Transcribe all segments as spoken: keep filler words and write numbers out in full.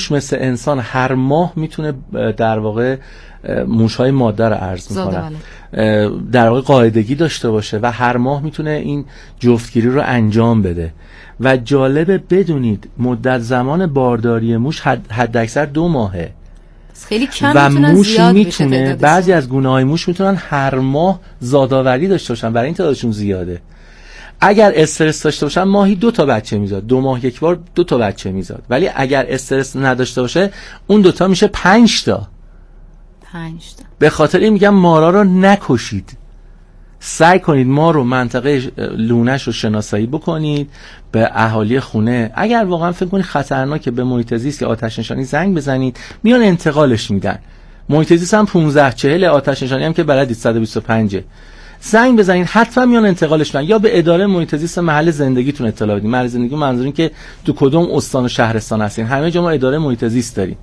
مثل انسان هر ماه میتونه در واقع موش‌های ماده رو عرض میکنن، در واقع قاعدگی داشته باشه و هر ماه میتونه این جفتگیری رو انجام بده. و جالبه بدونید مدت زمان بارداری موش حد, حد اکثر دو ماهه خیلی کم و میتونن موش زیاد میتونه بعضی از گونه‌های موش میتونن هر ماه زادآوری داشته باشن، برای این تعدادشون زیاده. اگر استرس داشته باشن ماهی دو تا بچه میزاد، دو ماه یک بار دو تا بچه میزاد، ولی اگر استرس نداشته باشه اون دوتا میشه پنج تا. پنج تا. به خاطر این میگم مارا رو نکشید، سعی کنید ما رو منطقه لونش رو شناسایی بکنید، به اهالی خونه اگر واقعا فکر کنید خطرناکه به محیط زیست یا آتش نشانی زنگ بزنید، میان انتقالش میدن. محیط زیست هم پانزده چهل، آتش نشانی هم که بلدید صد و بیست و پنج، زنگ بزنید حتما میان انتقالش میدن، یا به اداره محیط زیست محل زندگیتون اطلاع بدید. محل زندگی منظور این که تو کدوم استان و شهرستان هستین، همه جا ما اداره محیط زیست داریم.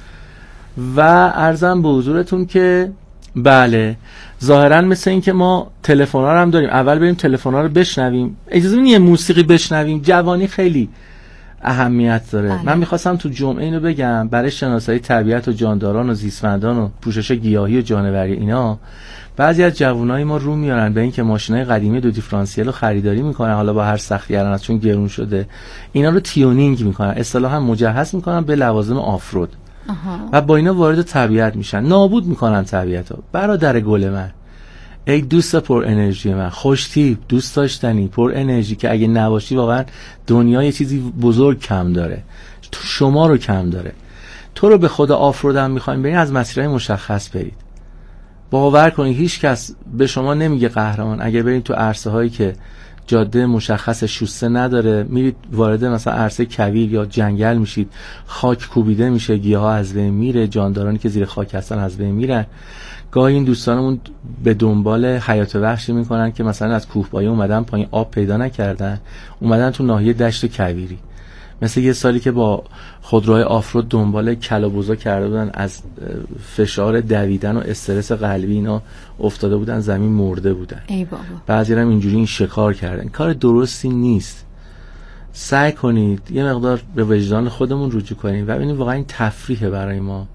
و عرضم به حضورتون که بله ظاهرا مثل این که ما تلفن‌ها رو هم داریم، اول بریم تلفن‌ها رو بشنویم. اجازه بدید یه موسیقی بشنویم، جوانی خیلی اهمیت داره. بله. من می‌خواستم تو جمعه اینو بگم برای شناسایی طبیعت و جانداران و زیستمندان و پوشش گیاهی و جانوری اینا. بعضی از جوانای ما رو میارن به این که ماشینای قدیمی دو دیفرانسیل رو خریداری میکنن، حالا با هر سختی الان چون گرون شده اینا رو تیونینگ میکنن، اصطلاحاً مجهز میکنن به لوازم آفرود. آها. و با اینا وارد طبیعت میشن، نابود میکنن طبیعت رو. برادر گل من، ای دوست پر انرژی من، خوش تیپ، دوست داشتنی، پر انرژی که اگه نباشی واقعا دنیا یه چیزی بزرگ کم داره، شما رو کم داره. تو رو به خدا آفرود هم میخوایم برین، از مسیرهای مشخص برید. باور کنید هیچ کس به شما نمیگه قهرمان. اگه برید تو عرصه هایی که جاده مشخص شوسته نداره، میرید وارد مثلا عرصه کویر یا جنگل میشید، خاک کوبیده میشه، گیاها از بین میره، جاندارانی که زیر خاک هستن از بین میرن. گاهی این دوستانمون به دنبال حیات وحشی میکنن که مثلا از کوهپایه اومدن پایین آب پیدا نکردن، اومدن تو ناحیه دشت کویری. مثل یه سالی که با خودروهای آفرود دنبال کلابوزا کرده بودن، از فشار دویدن و استرس قلبی اینا افتاده بودن زمین مرده بودن. ای بابا. بعضی هم اینجوری این شکار کردن. کار درستی نیست. سعی کنید یه مقدار به وجدان خودمون رجوع کنیم و ببینید واقعا این تفریحه برای ما.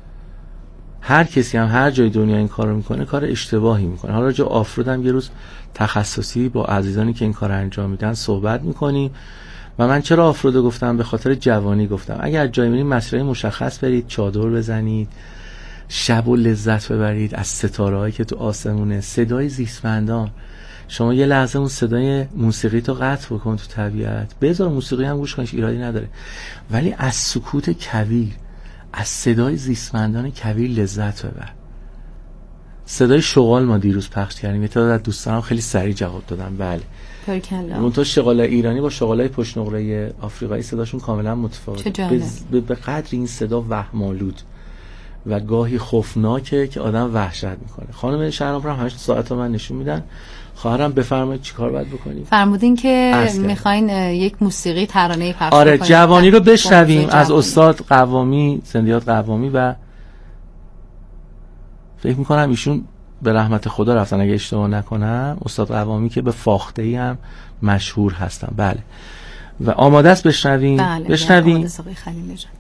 هر کسی هم هر جای دنیا این کارو میکنه کار اشتباهی میکنه. حالا جو آفرود هم یه روز تخصصی با عزیزانی که این کار انجام میدن صحبت میکنیم. و من چرا آفرود گفتم؟ به خاطر جوانی گفتم. اگر جای میرین مسیرهای مشخص برید، چادر بزنید، شب و لذت ببرید از ستاره‌هایی که تو آسمونه، صدای زیستمندان. شما یه لحظه اون صدای موسیقی تو قطع بکن تو طبیعت، بذار موسیقی هم گوش کنش، ایرادی نداره، ولی از سکوت کویر، از صدای زیستمندان کویر لذت ببر. صدای شغال ما دیروز پخش کردیم، یه تعداد از دوستانم خیلی سریع جواب دادن بله. اون تو شغال ایرانی با شغالای پشت نقره آفریقایی صداشون کاملا متفاوته. به, به قدر این صدا وهم‌آلود و گاهی خوفناکه که آدم وحشت میکنه. خانم شهرام هم هشت ساعت من نشون میدن. خواهرم بفرمایید چیکار باید بکنیم؟ فرمودین که میخواین یک موسیقی ترانه‌ای پخش آره کنیم. جوانی رو بشنویم از استاد قوامی، زندیات قوامی، و فکر میکنم ایشون به رحمت خدا رفتن اگه اشتباه نکنم، استاد قوامی که به فاخته‌ای هم مشهور هستن. بله و آماده است بشنویم. بله بشنویم. آماده است آقای خلیل جان.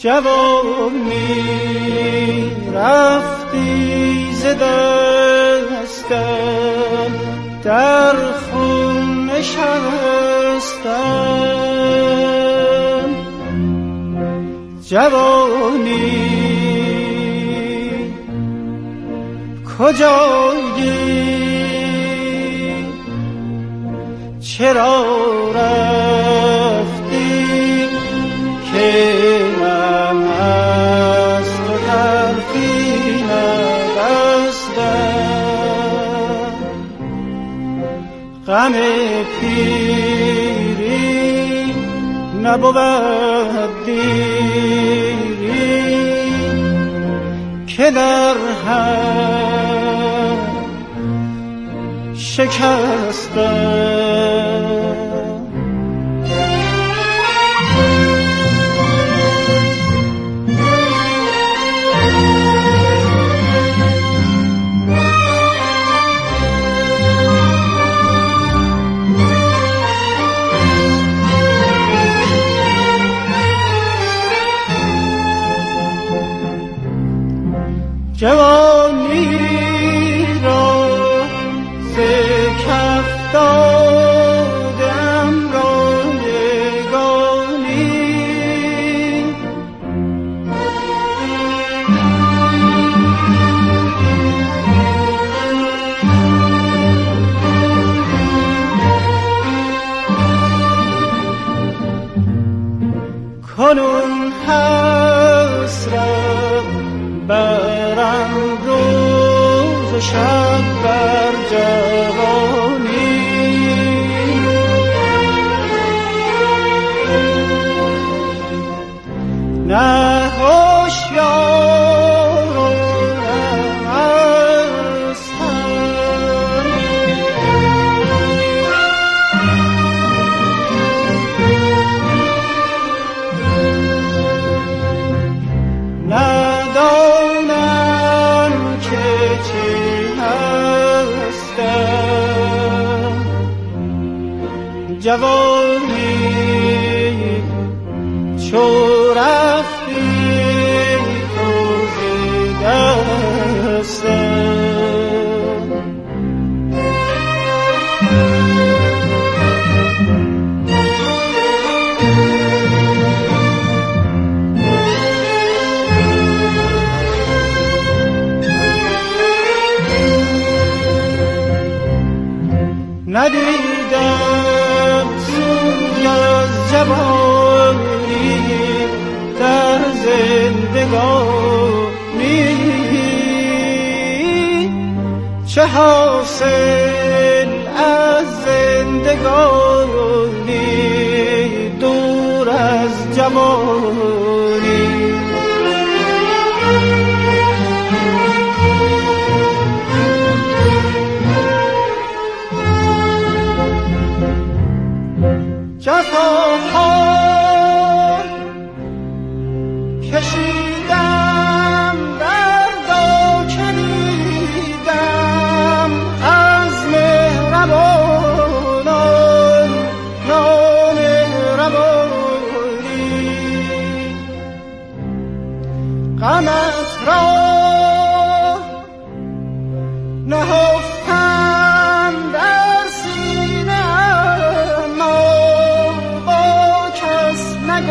جوانی رفتی ز دستم، در خون نشستم. جوانی کجایی، چرا رفتی که من از تو حرفی نبستم. غم پیری نبود دیری که در هم شکستم. جوانی را ز کف دادم رایگانی، کنون حسرت برم روز و شب بر جوانی. نه هوشیار و نه مستم، ندانم که چی هستم. جوانی چو رفتی تو ز دستم. ندیدم سوی از جوانی در زندگانی، چه حاصل از زندگانی دور از جوانی. جفاها کشیدم، دردا کشیدم از مهربانان نامهربانی. غمت را نهفتم در سینه، اما با کس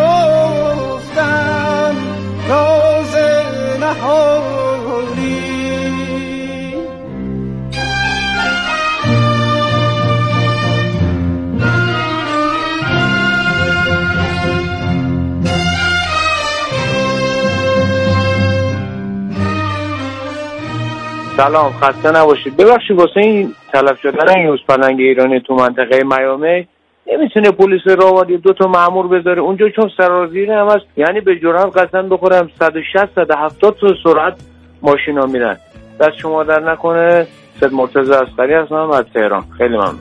نگفتم راز نهانی. سلام، خسته نباشید. ببخشید واسه این تلف شدن این یوزپلنگ ایرانی تو منطقه میامی نمیتونه پلیس راهوری دو تا مأمور بذاره اونجا، چون سرازیر هم هست. یعنی به جرات قسم بخورم صد و شصت صد و هفتاد تا سرعت ماشینا میرن. دست شما در نکنه. سید مرتضی اصغری هستم از تهران. خیلی ممنون.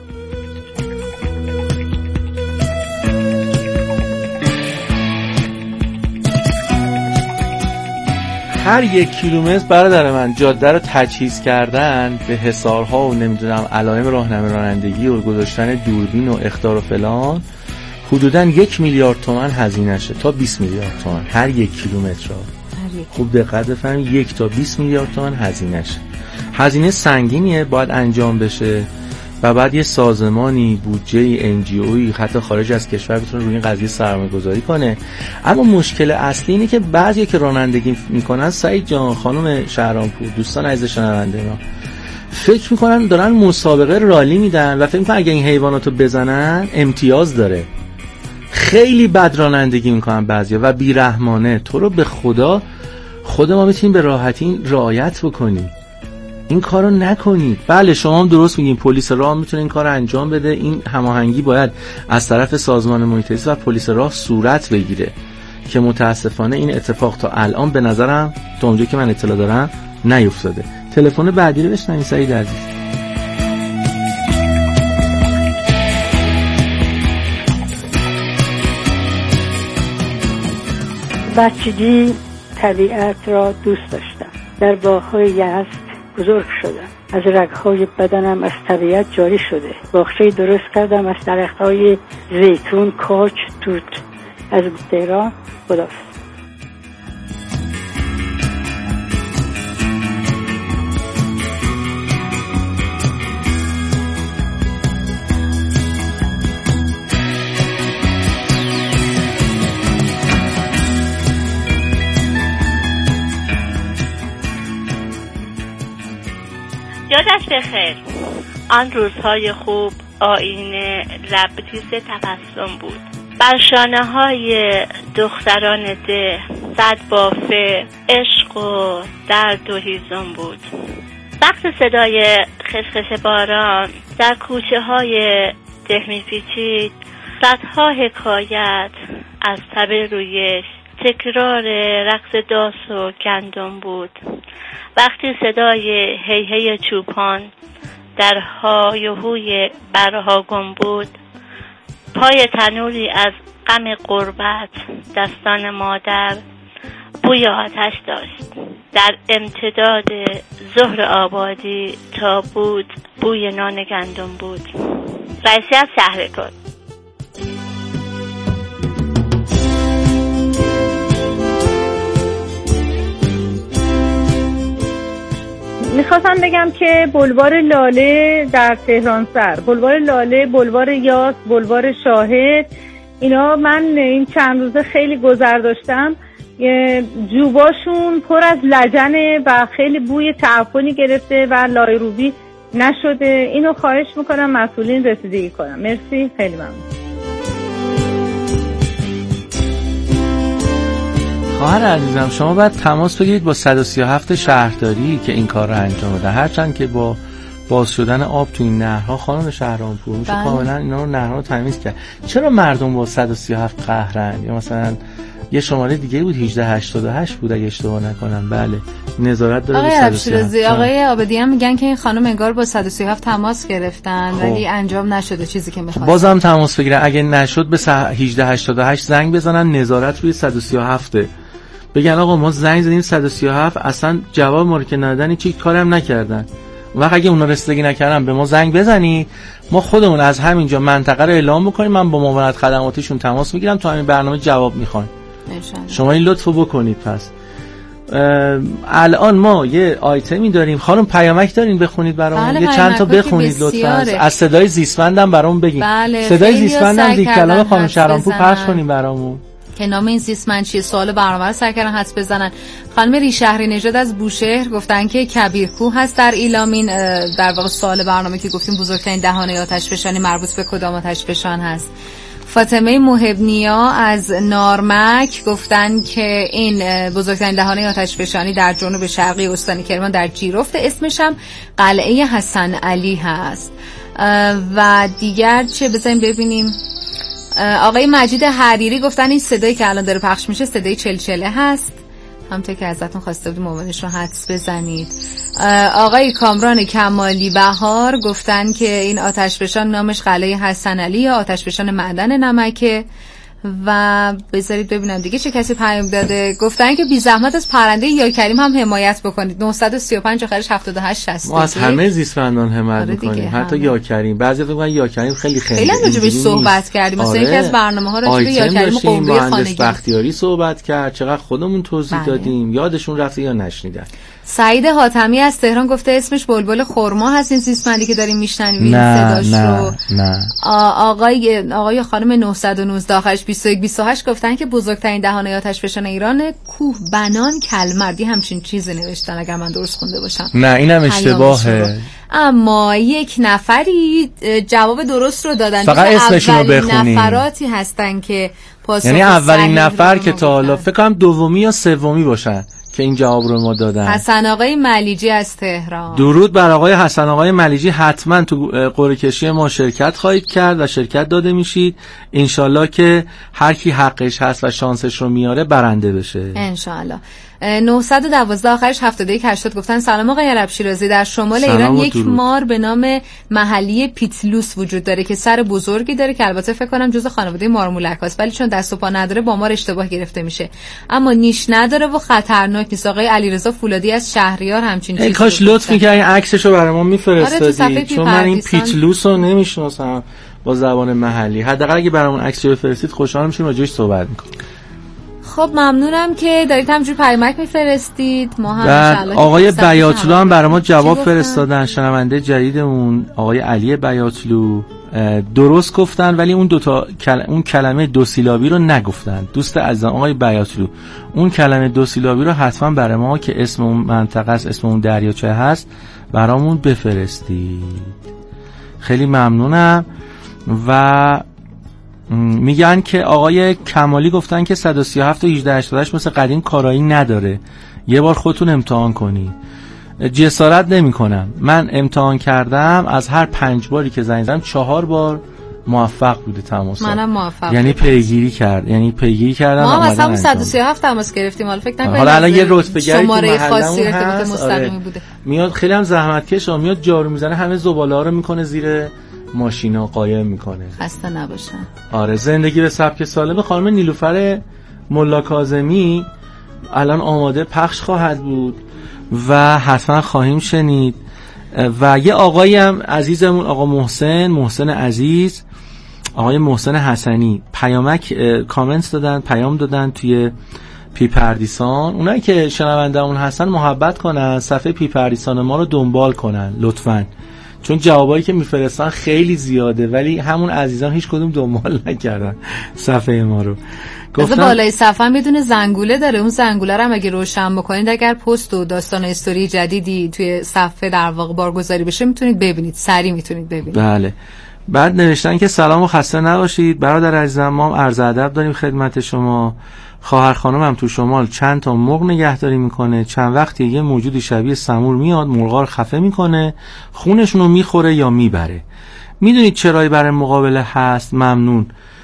هر یک کیلومتر برادر من جاده رو تجهیز کردن به حصارها و نمیدونم علائم راهنمایی رانندگی و گذاشتن دوربین و اخطار و فلان. حدوداً یک میلیارد تومان هزینه شه تا بیست میلیارد تومان هر یک کیلومتر. خوب دقت بفرمایید، یک تا بیست میلیارد تومان هزینه شه. هزینه سنگینیه، باید انجام بشه و بعد یه سازمانی، بودجه ان جی اویی حتی خارج از کشور بتونه روی این قضیه سرمایه‌گذاری کنه. اما مشکل اصلی اینه که بعضیا که رانندگی میکنن، سعید جان، خانم شهرامپور، دوستان عزیز شنونده ما، فکر میکنن دارن مسابقه رالی میدن و فکر میکنن اگه این حیواناتو بزنن امتیاز داره. خیلی بد رانندگی میکنن بعضیا و بیرحمانه. تو رو به خدا، خود ما میتونیم به راحتی رعایت بکنیم، این کارو نکنید. بله شما هم درست میگین، پلیس راه میتونه این کارو انجام بده. این هماهنگی باید از طرف سازمان محیط زیست و پلیس راه صورت بگیره که متاسفانه این اتفاق تا الان به نظرم تا اونجایی که من اطلاع دارم نیفتاده. تلفن بعدی رو بشنوید سعید عزیز. بچگی طبیعت را دوست داشتم. در باغ‌های یزد بزرگ شدم. از رگ‌های بدنم از طبیعت جاری شده. باغچه‌ای درست کردم از درخت‌های زیتون، کاج، توت. از تهران خداحافظ. یادش بخیر، آن روزهای خوب آینه لبریز تبسم بود. بر شانه های دختران ده صد بافه عشق و درد و هیزم بود. وقت صدای خسخس باران در کوچه های ده می پیچید، صدها حکایت از تب رویش، تکرار رقص داس و گندم بود. وقتی صدای هی هی چوپان در های و هوی برها گم بود، پای تنوری از غم غربت دستان مادر بوی آتش داشت. در امتداد ظهر آبادی تا بود بوی نان گندم بود. رئیسی از شهرکل. میخواستم بگم که بلوار لاله در تهران سر، بلوار لاله، بلوار یاس، بلوار شاهد، اینا من این چند روزه خیلی گذر داشتم، جوباشون پر از لجنه و خیلی بوی تعفنی گرفته و لایروبی نشده. اینو خواهش میکنم مسئولین رسیدگی کنم. مرسی، خیلی ممنون. خواهر عزیزم، شما باید تماس بگیرید با صد و سی و هفت شهرداری که این کار رو انجام بده. هرچند که با باز شدن آب تو این نهرها خانم شهرامپور میشه کاملا اینا رو نهرها رو تمیز کرد. چرا مردم با صد و سی و هفت قهرن؟ یا مثلا یه شماره دیگه بود هجده هشتاد و هشت بود اگه اشتباه نکنم. بله، نظارت داره به صد و سی و هفت. آقای عابدی هم میگن که این خانم انگار با صد و سی و هفت تماس گرفتن ولی انجام نشده چیزی که می‌خواستن. بازم تماس بگیرن، اگه نشد به هجده هشتاد و هشت زنگ بزنن، نظارت روی صد و سی و هفت بگن آقا ما زنگ زدیم صد و سی و هفت اصلا جواب ما رو که ندادن، چی کارم نکردن. وقت اگه اونا رسیدگی نکردن به ما زنگ بزنید، ما خودمون از همینجا منطقه رو اعلام می‌کنیم، من با معاونت خدماتیشون تماس میگیرم، تو همین برنامه جواب میخوایم. شما این لطفو بکنید. پس الان ما یه آیتمی داریم، خانم پیامک دارین بخونید برامون؟ یه چند تا بخونید لطفاً، از صدای زیستمندم برامون بگین. بله، صدای زیستمندم دیگه کلام خانم شهرامپور پخش کنین برامون که نام این زیستمند چیه. سوال برنامه رو سر کردن حدس بزنن. خانم ریشهری نژاد از بوشهر گفتن که کبیرکوه هست در ایلامین. در واقع سوال برنامه که گفتیم بزرگترین دهانه آتشفشانی مربوط به کدام آتشفشان هست. فاطمه محبنیا از نارمک گفتن که این بزرگترین دهانه آتشفشانی در جنوب شرقی استان کرمان در جیرفت، اسمش هم قلعه حسن علی هست. و دیگر چه بذاریم ببینیم. آقای مجید حریری گفتن این صدایی که الان داره پخش میشه صدای چلچله هست، همونطور که ازتون خواسته بودیم موبایلش رو حدس بزنید. آقای کامران کمالی بهار گفتن که این آتشفشان نامش قلعه حسن علی یا آتشفشان معدن نمکه. و بذارید ببینم دیگه چه کسی پیام داده. گفتن که بی زحمت از پرنده یا کریم هم حمایت بکنید. نهصد و سی و پنج آخرش هفتاد و هشت شصت. ما از همه زیستمندان حمایت آره میکنیم، حتی یا کریم. بعضی فکر میکنن یا کریم خیلی خیلی خیلی راجع بهش صحبت کردیم. مثلا آره. یکی از برنامه‌ها راجع به یا کریم قوه خانگی بختیاری صحبت کرد، چقدر خودمون توضیح بله. دادیم، یادشون رفته یا نشنیدن. سعید حاتمی از تهران گفته اسمش بلبل خرما هست این زیستمندی که داریم میشنویم صداش نه، رو. نه. آقای آقای خانم نهصد و نوزده آخرش بیست و یک بیست و هشت گفتن که بزرگترین دهانه آتش فشان ایران کوه بنان کلمردی همچین چیزی نوشتن اگر من درست خونده باشم. نه اینم اشتباهه. اما یک نفری جواب درست رو دادن. فقط اسمشون رو بخونیم. نفراتی هستن که پاسخ یعنی اولین نفر که تا حالا فکر کنم دومی یا سومی باشن که این جواب رو ما دادن. حسن آقای ملیجی از تهران. درود بر آقای حسن آقای ملیجی، حتما تو قرعه کشی ما شرکت خواهید کرد و شرکت داده میشید. انشالله که هر کی حقش هست و شانسش رو میاره برنده بشه انشالله. نهصد و دوازده آخرش هفتاد و یک هشتاد گفتن سلام آقای عرب شیرازی، در شمال ایران یک درود. مار به نام محلی پیتلوس وجود داره که سر بزرگی داره که البته فکر کنم جزء خانواده مارمولک است، ولی چون دست و پا نداره با مار اشتباه گرفته میشه، اما نیش نداره و خطرناک نیست. آقای علیرضا فولادی از شهریار همچین چیزی. کاش لطف می‌کردین عکسشو برای ما میفرستادی، چون من این پیتلوس رو نمیشناسم با زبان محلی. حداقل اگه برامون عکسشو بفرستید خوشحال میشیم راجعش صحبت می‌کنیم. خب ممنونم که دارید همجوری پیامک میفرستید. ما هم انشالله آقای بیاتلو هم برای ما جواب فرستادن، شنونده جدیدمون آقای علی بیاتلو درست گفتن، ولی اون دو تا کل... اون کلمه دو سیلابی رو نگفتن. دوست عزیزم آقای بیاتلو اون کلمه دو سیلابی رو حتما برای ما که اسم اون منطقه است، اسم اون دریاچه هست برامون بفرستید. خیلی ممنونم. و میگن که آقای کمالی گفتن که صد و سی و هفت و هجده هشتاد و هشت مثل قدیم کارایی نداره، یه بار خودتون امتحان کنی. جسارت نمی کنم، من امتحان کردم، از هر پنج باری که زنگ زدم چهار بار موفق بوده تماس. منم موفق یعنی پیگیری کرد، یعنی پیگیری کردم. ما مثلا صد و سی و هفت تماس گرفتیم، حالا فکر نکنید حالا الان یه رتبه گری شماره خاصی رو که مستقیمی بوده. میاد خیلی هم زحمتکش، میاد جارو میزنه همه زباله ها رو میکنه زیر ماشینا قایم میکنه. خسته نباشن. آره زندگی به سبک سالم خانم نیلوفر ملا کاظمی الان آماده پخش خواهد بود و حتما خواهیم شنید. و یه آقایی هم عزیزمون آقا محسن محسن عزیز، آقای محسن حسنی پیامک کامنت دادن، پیام دادن توی پیپردیسان. اونایی که شنونده‌مون هستن محبت کنن صفحه پیپردیسان ما رو دنبال کنن لطفاً، چون جوابایی که میفرستن خیلی زیاده ولی همون عزیزان هیچ کدوم دنبال نکردن صفحه ما رو. گفتم بالای صفحه هم میدونه زنگوله داره، اون زنگوله رو هم اگه روشن بکنید اگر پست و داستان استوری جدیدی توی صفحه در واقع بارگذاری بشه میتونید ببینید، سریع میتونید ببینید. بله. بعد نوشتن که سلام و خسته نباشید برادر عزیزم، ما هم عرض ادب داریم خدمت شما. خواهر خانم هم تو شمال چند تا مرغ نگهداری میکنه، چند وقتی یه موجودی شبیه سمور میاد مرغا رو خفه میکنه، خونشون رو میخوره یا میبره. میدونید چرایی برای مقابله هست؟ ممنون.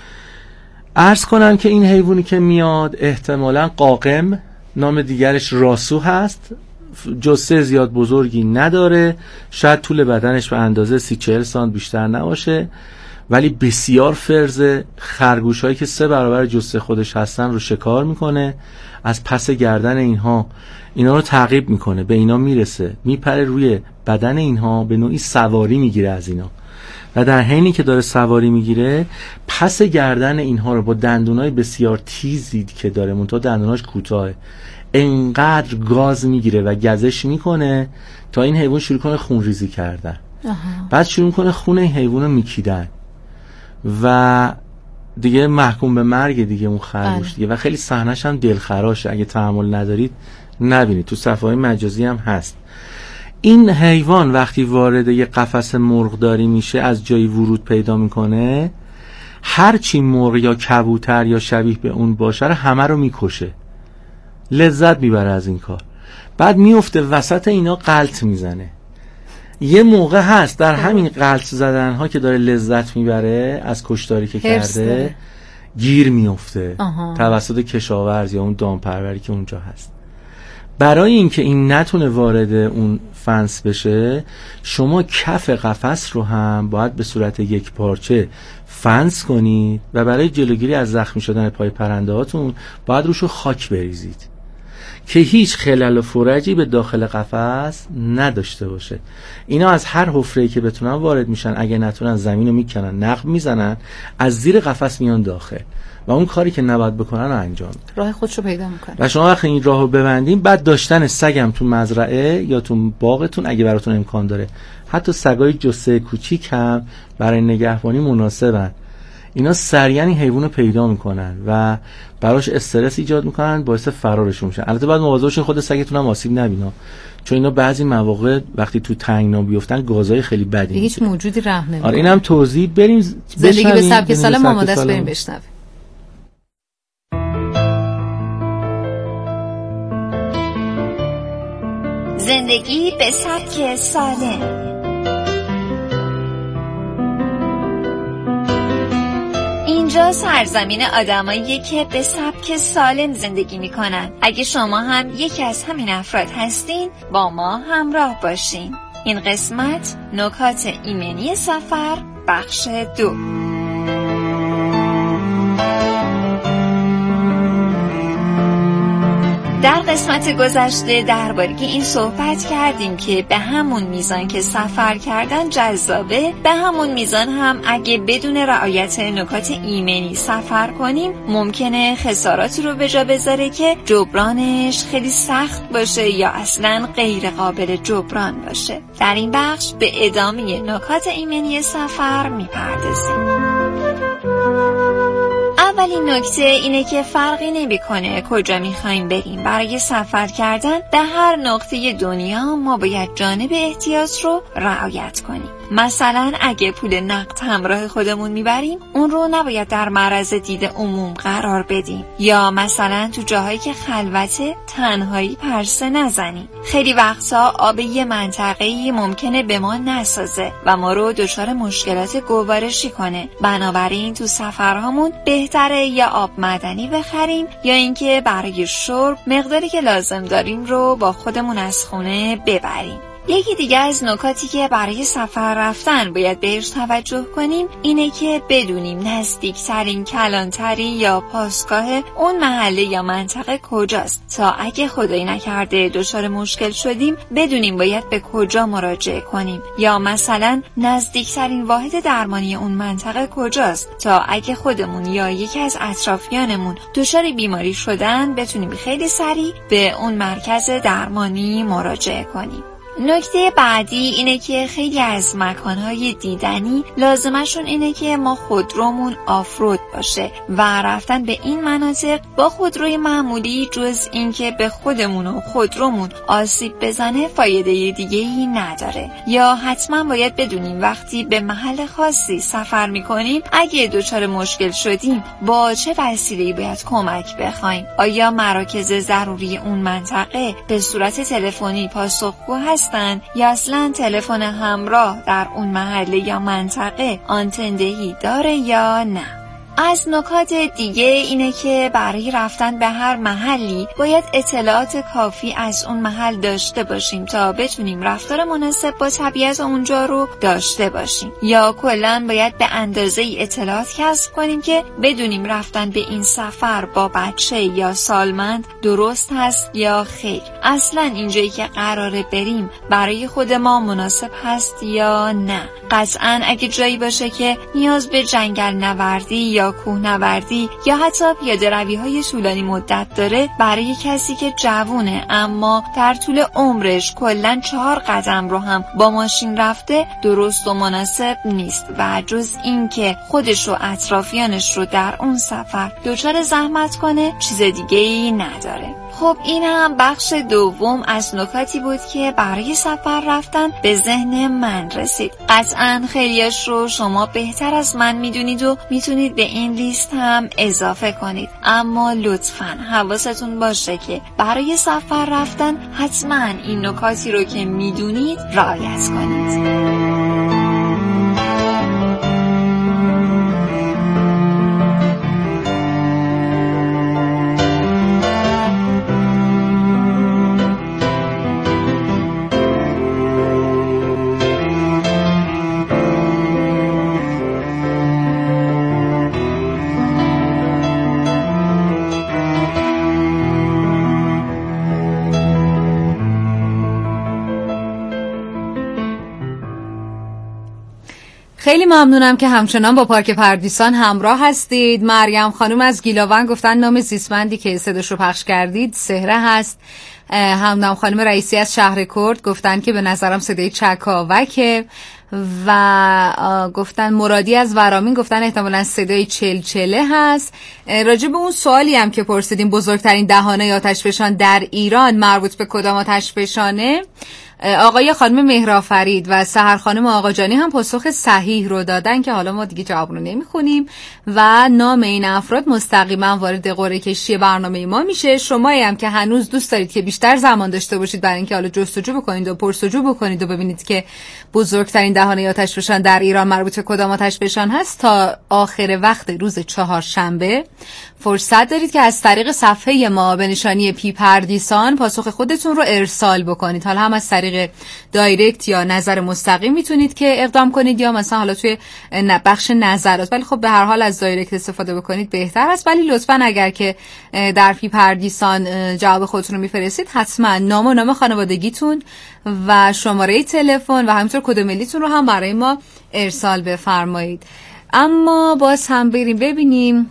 عرض کنم که این حیوانی که میاد احتمالاً قاقم، نام دیگرش راسو هست، جثه زیاد بزرگی نداره، شاید طول بدنش به اندازه سی چهل سانت بیشتر نباشه، ولی بسیار فرزه. خرگوش هایی که سه برابر جثه خودش هستن رو شکار میکنه، از پس گردن اینها اینا رو تعقیب میکنه، به اینا میرسه، میپره روی بدن اینها، به نوعی سواری میگیره از اینا و در حینی که داره سواری میگیره پس گردن اینها رو با دندونای بسیار تیزی که داره، منتها دندوناش کوتاهه، انقدر گاز میگیره و گزش میکنه تا این حیوان شروع کنه خونریزی کردن. آها. بعد شروع کنه خون این حیوان رو میکیدن و دیگه محکوم به مرگ دیگه اون خرگوش دیگه. و خیلی صحنه‌ش هم دلخراشه، اگه تحمل ندارید نبینید، تو صفحه‌های مجازی هم هست. این حیوان وقتی وارد یه قفس مرغداری میشه، از جایی ورود پیدا میکنه، هر چی مرغ یا کبوتر یا شبیه به اون باشه رو همه رو میکشه، لذت میبره از این کار. بعد میفته وسط اینا غلط میزنه. یه موقع هست در همین غلط زدن ها که داره لذت میبره از کشتاری که کرده، گیر میفته توسط کشاورز یا اون دامپروری که اونجا هست برای اینکه این نتونه وارد اون فنس بشه، شما کف قفس رو هم باید به صورت یک پارچه فنس کنید و برای جلوگیری از زخمی شدن پای پرنده هاتون باید روشو خاک بریزید که هیچ خلل و فرجی به داخل قفس نداشته باشه. اینا از هر حفره‌ای که بتونن وارد میشن، اگه نتونن زمین رو میکنن، نقب میزنن، از زیر قفس میان داخل و اون کاری که نباید بکنن رو انجام میدن، راه خودشو پیدا میکنه. و شما وقتی این راهو ببندین، بعد داشتن سگم تو مزرعه یا تو باغتون اگه براتون امکان داره، حتی سگای جثه کوچیک هم برای نگهبانی مناسبن. اینا سریعا این حیوانو پیدا میکنن و براش استرس ایجاد میکنن، باعث فرارشون میشن. البته باید مواظب باشین خود سگتون هم آسیب نبینه، چون اینا بعضی مواقع وقتی تو تنگنا بیفتن گازای خیلی بدی هیچ موجودی رحم نمیکنه. آره اینم توضیح بریم. زندگی به سبک سالم آماده است، بریم بشنویم. زندگی به سبک سالم. اینجا سرزمین آدماییه که به سبک سالم زندگی میکنن. اگه شما هم یکی از همین افراد هستین، با ما همراه باشین. این قسمت نکات ایمنی سفر بخش دو. در قسمت گذشته درباره این صحبت کردیم که به همون میزان که سفر کردن جذابه، به همون میزان هم اگه بدون رعایت نکات ایمنی سفر کنیم ممکنه خساراتی رو به جا بذاره که جبرانش خیلی سخت باشه یا اصلاً غیر قابل جبران باشه. در این بخش به ادامه نکات ایمنی سفر میپردازیم. اولین نکته اینه که فرقی نمی‌کنه کجا می‌خوایم بریم. برای سفر کردن به هر نقطه دنیا ما باید جانب احتیاط رو رعایت کنیم. مثلا اگه پول نقد همراه خودمون میبریم، اون رو نباید در معرض دید عموم قرار بدیم، یا مثلا تو جاهایی که خلوته تنهایی پرسه نزنیم. خیلی وقتا آب یه منطقه‌ای ممکنه به ما نسازه و ما رو دچار مشکلات گوارشی کنه. بنابراین تو سفرهامون بهتره یا آب معدنی بخریم یا اینکه برای شرب مقداری که لازم داریم رو با خودمون از خونه ببریم. یکی دیگه از نکاتی که برای سفر رفتن باید بهش توجه کنیم اینه که بدونیم نزدیکترین کلانتری یا پاسگاه اون محله یا منطقه کجاست، تا اگه خدایی نکرده دچار مشکل شدیم بدونیم باید به کجا مراجعه کنیم، یا مثلا نزدیکترین واحد درمانی اون منطقه کجاست، تا اگه خودمون یا یکی از اطرافیانمون دچار بیماری شدن بتونیم خیلی سریع به اون مرکز درمانی مراجعه کنیم. نکته بعدی اینه که خیلی از مکانهای دیدنی لازمشون اینه که ما خودرومون آفرود باشه و رفتن به این مناطق با خودروی معمولی جز اینکه به خودمون و خودرومون آسیب بزنه فایده دیگه‌ای نداره. یا حتما باید بدونیم وقتی به محل خاصی سفر میکنیم اگه دچار مشکل شدیم با چه وسیله‌ای باید کمک بخوایم. آیا مراکز ضروری اون منطقه به صورت تلفنی پاسخگو هست یا اصلا تلفن همراه در اون محله یا منطقه آنتندهی داره یا نه. از نکات دیگه اینه که برای رفتن به هر محلی باید اطلاعات کافی از اون محل داشته باشیم تا بتونیم رفتار مناسب با طبیعت اونجا رو داشته باشیم، یا کلاً باید به اندازه‌ای اطلاعات کسب کنیم که بدونیم رفتن به این سفر با بچه یا سالمند درست هست یا خیر. اصلاً اینجایی که قراره بریم برای خود ما مناسب هست یا نه. قطعاً اگه جایی باشه که نیاز به جنگل نوردی یا کوهنوردی یا حتی پیاده روی های طولانی مدت داره، برای کسی که جوونه اما در طول عمرش کلاً چهار قدم رو هم با ماشین رفته درست و مناسب نیست و جز این که خودش و اطرافیانش رو در اون سفر دچار زحمت کنه چیز دیگه ای نداره. خب این هم بخش دوم از نکاتی بود که برای سفر رفتن به ذهن من رسید. قطعاً خیلیش رو شما بهتر از من میدونید و میتونید به این لیست هم اضافه کنید، اما لطفاً حواستون باشه که برای سفر رفتن حتماً این نکاتی رو که میدونید رعایت کنید. خیلی ممنونم که همچنان با پارک پردیسان همراه هستید. مریم خانم از گیلاون گفتن نام زیستمندی که صداش رو پخش کردید سهره هست. همدم خانم رئیسی از شهر کرد گفتن که به نظرم صدای چکاوکه و گفتن مرادی از ورامین گفتن احتمالاً صدای چلچله هست. راجع به اون سوالی هم که پرسیدیم بزرگترین دهانه آتشفشان در ایران مربوط به کدام آتشفشانه، آقای خانم مهرآفرید و سحر خانم آقاجانی هم پاسخ صحیح رو دادن که حالا ما دیگه جواب رو نمیخونیم و نام این افراد مستقیما وارد قرعه کشی برنامه ما میشه. شمایی هم که هنوز دوست دارید که بیشتر زمان داشته باشید برای اینکه حالا جستجو بکنید و پرسجو بکنید و ببینید که بزرگترین دهانه آتشفشان در ایران مربوط به کدام آتشفشان هست، تا آخر وقت روز چهارشنبه فرصت دارید که از طریق صفحه ما به نشانی پی پردیسان پاسخ خودتون رو ارسال بکنید. حالا هم از طریق دایرکت یا نظر مستقیم میتونید که اقدام کنید یا مثلا حالا توی بخش نظرات، ولی خب به هر حال از دایرکت استفاده بکنید بهتر است. ولی لطفاً اگر که در پی پردیسان جواب خودتون رو میفرستید حتما نام و نام خانوادگیتون و شماره تلفن و همینطور کد ملیتون رو هم برای ما ارسال بفرمایید. اما باز هم بریم ببینیم.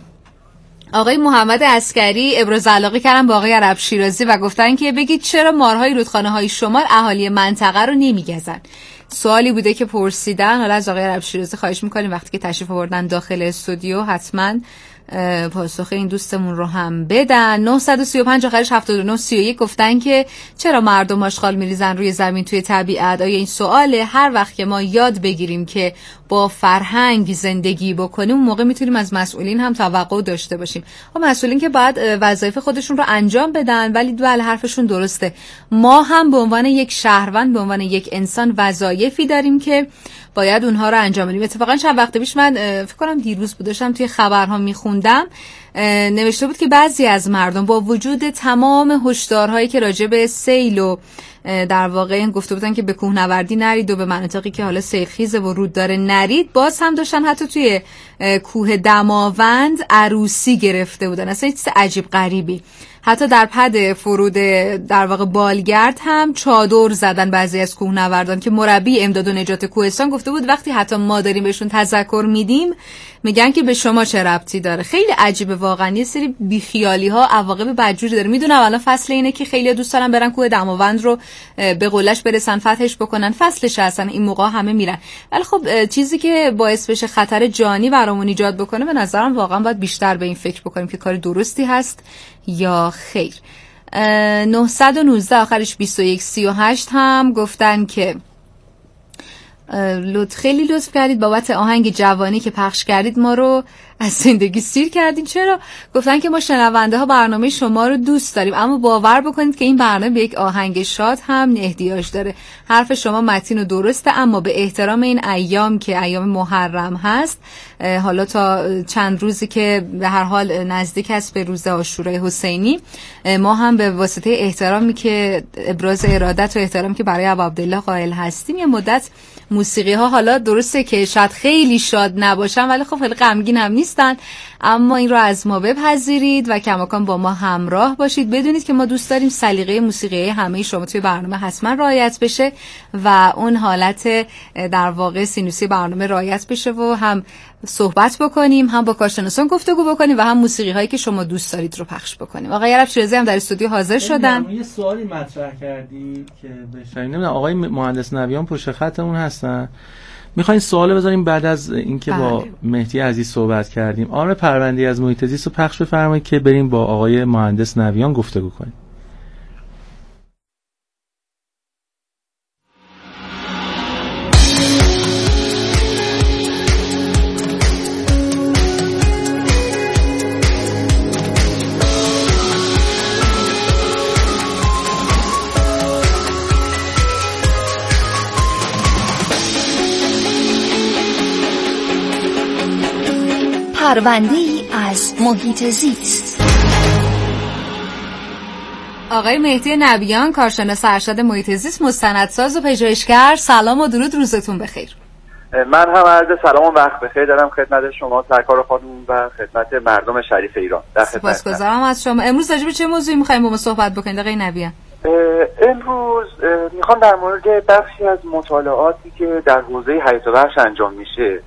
آقای محمد عسکری ابراز علاقه کردن با آقای عرب شیرازی و گفتن که بگید چرا مارهای رودخانه‌های شمال اهالی منطقه رو نمیگزن. سوالی بوده که پرسیدن. حالا از آقای عرب شیرازی خواهش میکنیم وقتی که تشریف آوردن داخل استودیو حتما پاسخ این دوستمون رو هم بدن. نه سه پنج آخرش هفتاد و نه سی و یک گفتن که چرا مردم آشغال میریزن روی زمین توی طبیعت؟ آیا این سواله؟ هر وقت که ما یاد بگیریم که با فرهنگ زندگی بکنیم اون موقع میتونیم از مسئولین هم توقع داشته باشیم. و مسئولین که باید وظایف خودشون رو انجام بدن، ولی بله حرفشون درسته. ما هم به عنوان یک شهروند، به عنوان یک انسان وظایفی داریم که باید اونها رو انجام بدیم. اتفاقا چند وقت پیش من فکر کنم دیروز بود داشتم توی خبرها میخوندم، نوشته بود که بعضی از مردم با وجود تمام هشدارهایی که راجع به سیل و در واقع گفته بودن که به کوهنوردی نرید و به مناطقی که حالا سیلخیزه و رود داره نرید، باز هم داشتن حتی توی کوه دماوند عروسی گرفته بودن. اصلا چیز عجیب غریبی. حتی در پد فرود در واقع بالگرد هم چادر زدن بعضی از کوهنوردان که مربی امداد و نجات کوهستان گفته بود وقتی حتی ما داریم بهشون تذکر میدیم میگن که به شما چه ربطی داره. خیلی عجیبه واقعا. یه سری بیخیالی ها عواقب بدجوری داره. میدونم الان فصل اینه که خیلی دوست دارن برن کوه دماوند رو به قله‌اش برسن، فتحش بکنن، فصلش هستن این موقع همه میرن. ولی خب چیزی که باعث بشه خطر جانی برامون ایجاد بکنه به نظرم واقعا باید بیشتر به این فکر بکنیم که کار درستی هست یا خیر. نه یک نه آخرش بیست و یک سی و هشت هم گفتن که لطف خیلی لطف کردید بابت آهنگ جوانی که پخش کردید ما رو از زندگی سیر کردین. چرا؟ گفتن که ما شنونده ها برنامه شما رو دوست داریم، اما باور بکنید که این برنامه به یک آهنگ شاد هم احتیاج داره. حرف شما متین و درسته، اما به احترام این ایام که ایام محرم هست، حالا تا چند روزی که به هر حال نزدیک است به روز عاشورای حسینی، ما هم به واسطه احترامی که ابراز ارادت و احترامی که برای ابا عبدالله قائل هستیم یه مدت موسیقی ها حالا درسته که شاید خیلی شاد نباشن ولی خب خیلی غمگین هم نیستن، اما این رو از ما بپذیرید و کماکان با ما همراه باشید. بدونید که ما دوست داریم سلیقه موسیقی همه شما توی برنامه حتما رعایت بشه و اون حالت در واقع سینوسی برنامه رعایت بشه و هم صحبت بکنیم، هم با کارشناسان گفتگو بکنیم و هم موسیقی هایی که شما دوست دارید رو پخش بکنیم. آقای عرب شیرازی هم در استودیو حاضر شدن. یه سوالی مطرح کردی که بشنویم. نمیدونم آقای مهندس نویان پشت خطمون هستن. میخواین سوال بذاریم بعد از اینکه با مهدی عزیز صحبت کردیم. آمر پرونده‌ای از محیط زیست رو پخش بفرمایید که بریم با آقای مهندس نویان گفتگو کنیم. پرونده‌ای از محیط زیست. آقای مهدی نبیان، کارشناس ارشد محیط زیست، مستندساز و پژوهشگر، سلام و درود، روزتون بخیر. من هم عرض سلام و وقت بخیر دارم خدمت شما سرکار خانم و خدمت مردم شریف ایران. سپاسگزارم از شما. امروز راجع به چه موضوعی می‌خوایم با ما صحبت بکنید آقای نبیان؟ امروز میخوام در مورد بخشی از مطالعاتی که در حوزه حیات وحش انجام میشه